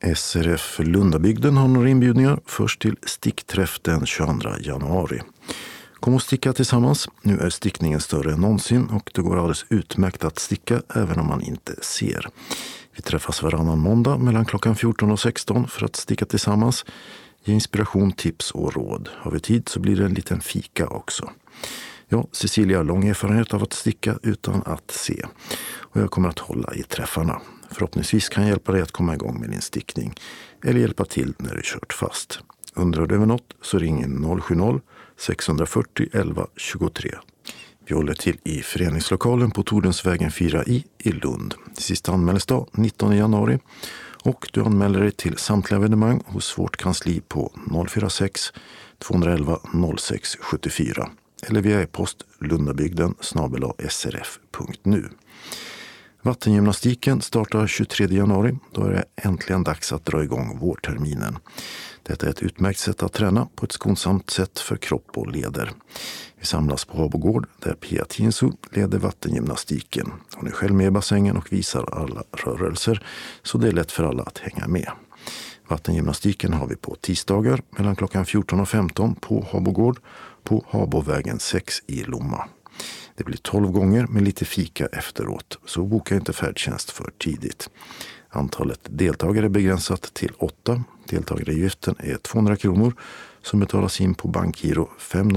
SRF Lundabygden har några inbjudningar. Först till stickträff den 22 januari. Kom och sticka tillsammans. Nu är stickningen större än någonsin och det går alldeles utmärkt att sticka även om man inte ser. Vi träffas varannan måndag mellan klockan 14 och 16 för att sticka tillsammans. Ge inspiration, tips och råd. Har vi tid så blir det en liten fika också. Cecilia har lång erfarenhet av att sticka utan att se. Och jag kommer att hålla i träffarna. Förhoppningsvis kan jag hjälpa dig att komma igång med din stickning. Eller hjälpa till när du kört fast. Undrar du över något så ring 070-640 11 23. Vi håller till i föreningslokalen på Tordensvägen 4i Lund. Sista anmälningsdag 19 januari. Och du anmäler dig till samtliga evenemang hos vårt kansli på 046 211 06 74. Eller via e-post lundabygden@srf.nu. Vattengymnastiken startar 23 januari. Då är det äntligen dags att dra igång vårterminen. Detta är ett utmärkt sätt att träna på ett skonsamt sätt för kropp och leder. Vi samlas på Habogård där Pia Tinsu leder vattengymnastiken. Hon är själv med i bassängen och visar alla rörelser så det är lätt för alla att hänga med. Vattengymnastiken har vi på tisdagar mellan klockan 14 och 15 på Habogård på Habovägen 6 i Lomma. Det blir 12 gånger med lite fika efteråt, så boka inte färdtjänst för tidigt. Antalet deltagare är begränsat till 8. Deltagaravgiften är 200 kronor som betalas in på bankgiro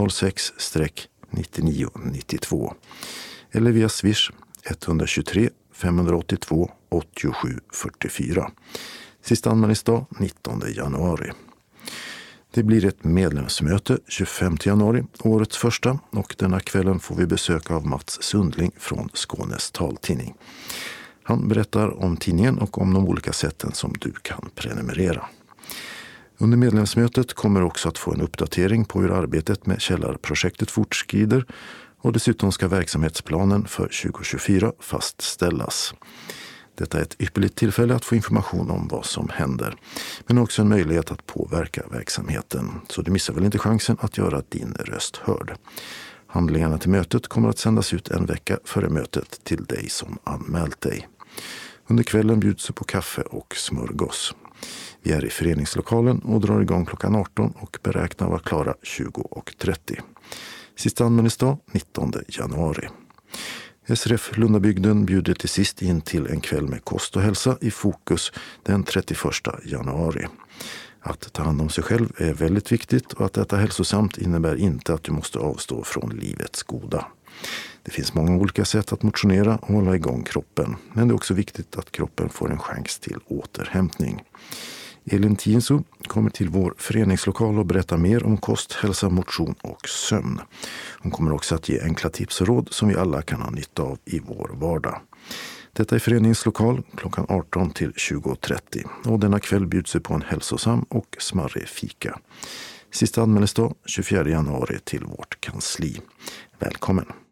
506-9992 eller via Swish 123 582 87 44. Sista anmälningsdag 19 januari. Det blir ett medlemsmöte 25 januari, årets första, och denna kvällen får vi besök av Mats Sundling från Skånes taltidning. Han berättar om tidningen och om de olika sätten som du kan prenumerera. Under medlemsmötet kommer också att få en uppdatering på hur arbetet med källarprojektet fortskrider och dessutom ska verksamhetsplanen för 2024 fastställas. Detta är ett ypperligt tillfälle att få information om vad som händer, men också en möjlighet att påverka verksamheten. Så du missar väl inte chansen att göra din röst hörd. Handlingarna till mötet kommer att sändas ut en vecka före mötet till dig som anmält dig. Under kvällen bjuds det på kaffe och smörgås. Vi är i föreningslokalen och drar igång klockan 18 och beräknar vara klara 20:30. Sista anmälningsdag 19 januari. SRF Lundabygden bjuder till sist in till en kväll med kost och hälsa i fokus den 31 januari. Att ta hand om sig själv är väldigt viktigt och att äta hälsosamt innebär inte att du måste avstå från livets goda. Det finns många olika sätt att motionera och hålla igång kroppen, men det är också viktigt att kroppen får en chans till återhämtning. Elin Tinsu kommer till vår föreningslokal och berättar mer om kost, hälsa, motion och sömn. Hon kommer också att ge enkla tips och råd som vi alla kan ha nytta av i vår vardag. Detta är föreningslokal klockan 18 till 20:30 och denna kväll bjuds det på en hälsosam och smarrig fika. Sista anmälningsdag 24 januari till vårt kansli. Välkommen!